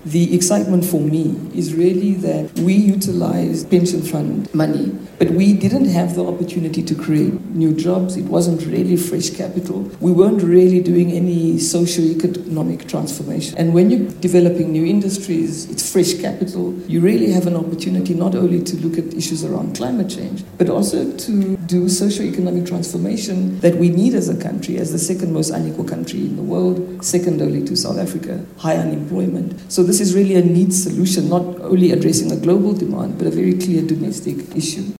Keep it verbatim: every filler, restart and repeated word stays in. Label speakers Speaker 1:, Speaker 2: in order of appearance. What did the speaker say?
Speaker 1: The excitement for me is really that we utilized pension fund money, but we didn't have the opportunity to create new jobs. It wasn't really fresh capital. We weren't really doing any socio-economic transformation. And when you're developing new industries, it's fresh capital. You really have an opportunity not only to look at issues around climate change, but also to do socio-economic transformation that we need as a country, as the second most unequal country in the world, second only to South Africa, high unemployment. So this is really a neat solution, not only addressing a global demand, but a very clear domestic issue.